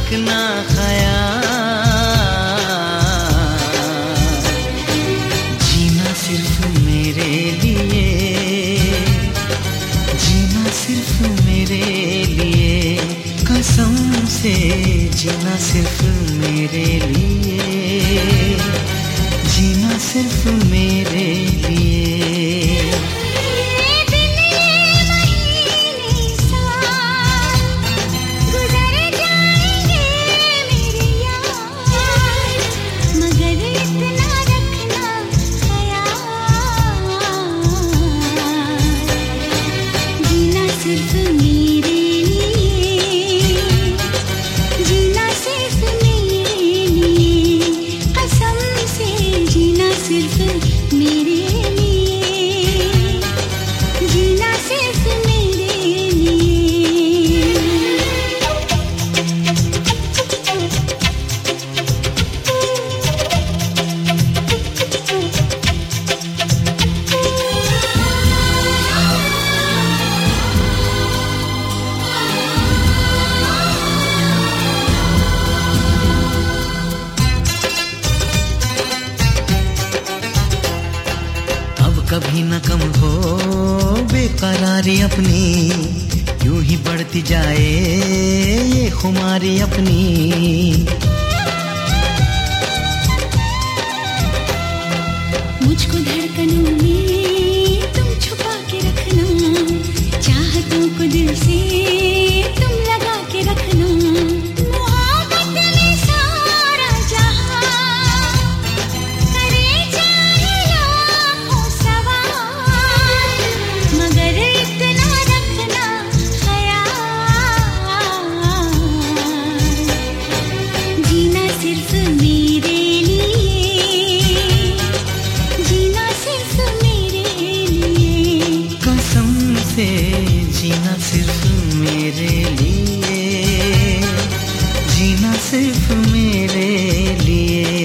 रखना ख्याल, जीना सिर्फ मेरे लिए, जीना सिर्फ मेरे लिए, कसम से जीना सिर्फ मेरे लिए, जीना सिर्फ मेरे लिए। कभी न कम हो बेकरारी अपनी, यूं ही बढ़ती जाए ये खुमारी अपनी। मुझको धड़कनों में तुम छुपा के रखना, चाहतों को दिल से तुम लगा के रखना। जीना सिर्फ मेरे लिए, जीना सिर्फ मेरे लिए।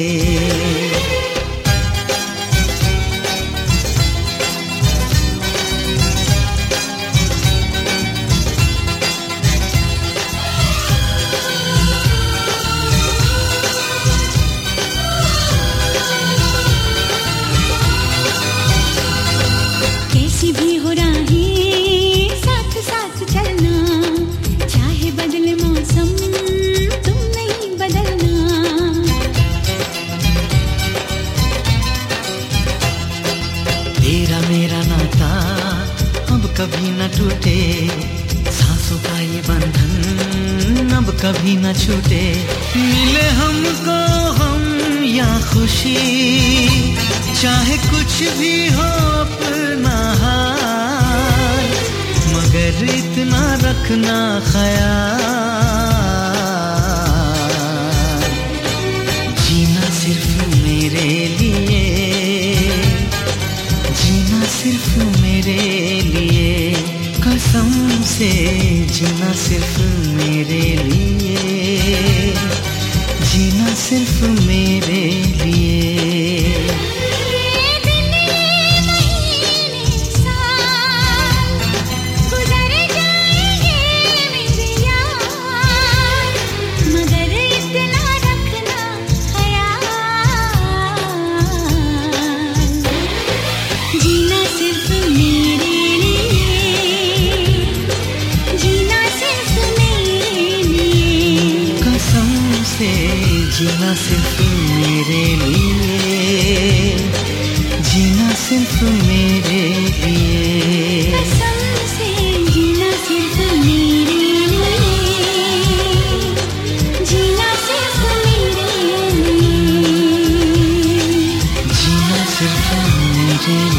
कैसी भी हो राहें चलना, चाहे बदले मौसम तुम नहीं बदलना। तेरा मेरा नाता अब कभी न टूटे, सांसों का ये बंधन अब कभी न छूटे। मिले हमको हम या खुशी, चाहे कुछ भी हो अपना हाल, मगर इतना रखना ख्याल, जीना सिर्फ मेरे लिए, जीना सिर्फ मेरे लिए, कसम से जीना सिर्फ मेरे लिए, जीना सिर्फ मेरे लिए। जीना सिर्फ मेरे लिए, जीना सिर्फ मेरे लिए, कसम से जीना सिर्फ मेरे लिए, जीना सिर्फ मेरे लिए, जीना सिर्फ मेरे लिए।